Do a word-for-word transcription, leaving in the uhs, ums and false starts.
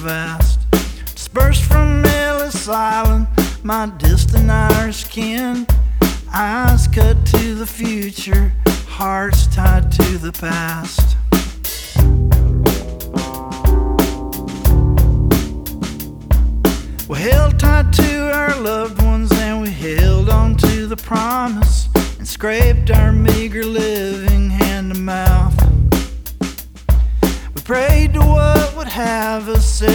vast. Dispersed from Ellis Island, my distant Irish kin, eyes cut to the future, hearts tied to the past. We held tight to our loved ones and we held on to the promise and scraped our meager living hand to mouth. We prayed to what would have us